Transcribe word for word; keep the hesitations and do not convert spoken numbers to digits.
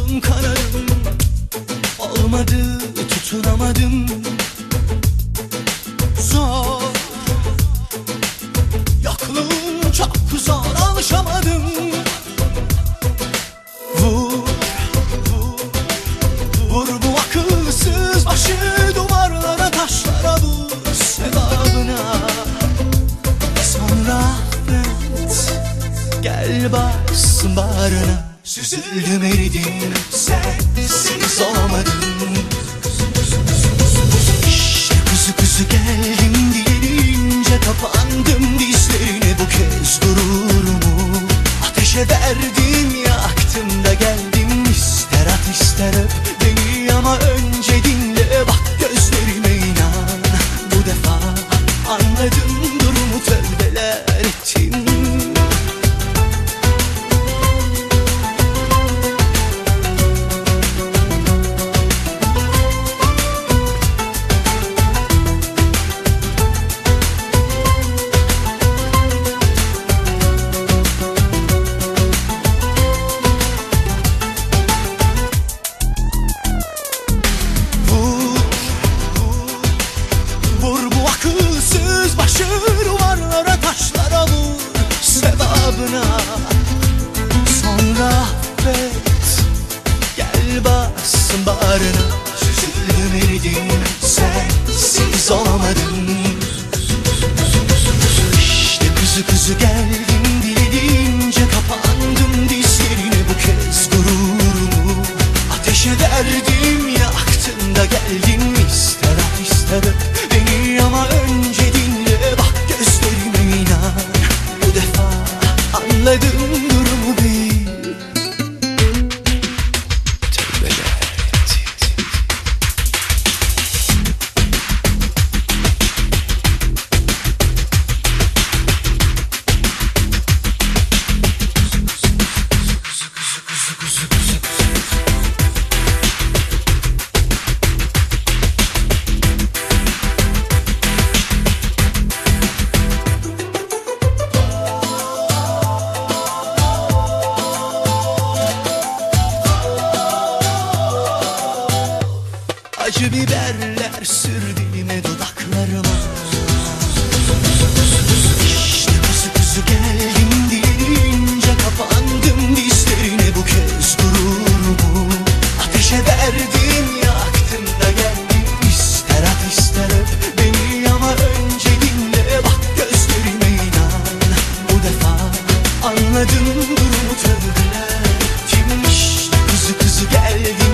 Kanım kanarım, olmadı, tutunamadım. Zor, yokluğun çok zor, alışamadım. Vur, vur, vur bu akılsız başı duvarlara, taşlara vur sevabına. Sonra affet, gel bassın bağrına. Süzüldüm eridim, sensiz olamadım. İşte kuzu kuzu geldim diyelince kapandım dizlerine. Bu kez gururumu ateşe verdim, yaktım da geldim. İster at ister öp beni ama önce dinle, bak gözlerime inan. Bu defa anladım durumu, tövbeler ettim. Duvarlara, taşlara vur sevabına. Sonra affet, gel bassın bağrına. Süzüldüm eridim, sensiz olamadım. İşte kuzu kuzu geldim diledince kapandım dizlerine. Bu kez gururumu ateşe verdim, yaktım da geldim. İster at ister öp beni ama önce dinle, bak gözlerime inan. Bu defa anladım durumu bil. Tövbeler ettim. Acı biberler sür dilime, dudaklarıma. İşte kuzu kuzu geldim diyelince kapandım dizlerine. Bu kez gururumu ateşe verdim, yaktım da geldim. İster at ister öp beni ama önce dinle, bak gözlerime inan. Bu defa anladım durumu, tövbeler ettim. İşte kuzu kuzu geldim